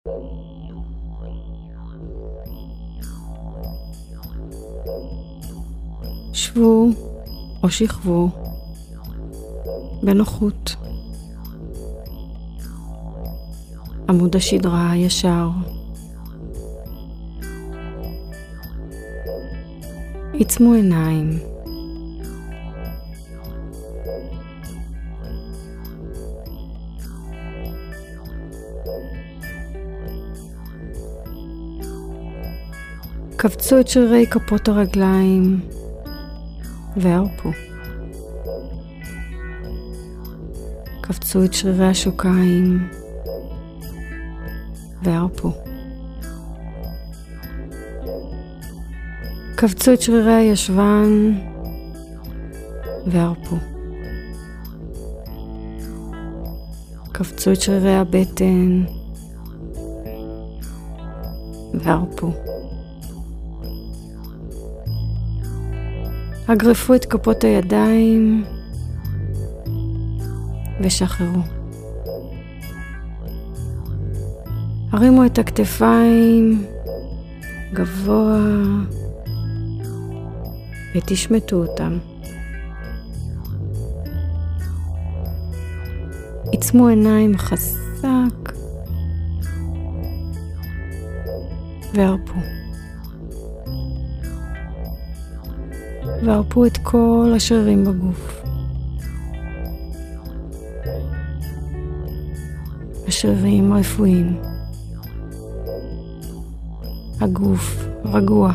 שבו או שכבו בנוחות. עמוד השדרה ישר. עצמו עיניים. קבצו את שרירי כפות הרגליים והרפו. קבצו את שרירי השוקיים והרפו. קבצו את שרירי הישבן והרפו. קבצו את שרירי הבטן והרפו. אגרפו את כפות הידיים ושחררו. הרימו את הכתפיים גבוה ותשמטו אותם. עצמו עיניים חזק והרפו. והרפו את כל השרירים בגוף. השרירים רפואיים. הגוף רגוע.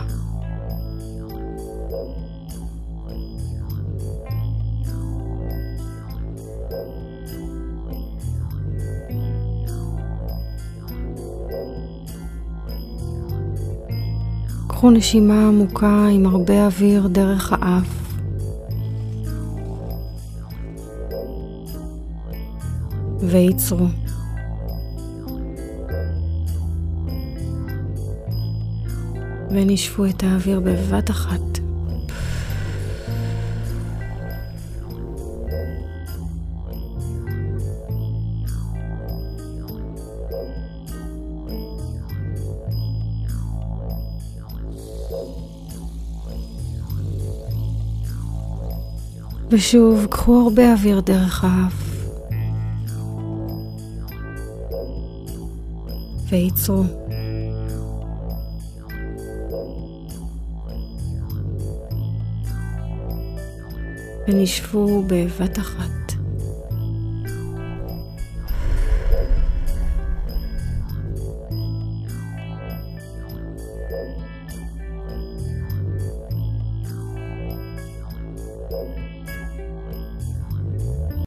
קחו נשימה עמוקה עם הרבה אוויר דרך האף. וייצרו. ונשפו את האוויר בבת אחת. ושוב, קחו הרבה אוויר דרך האף. וייצרו. ונשפו בבת אחת.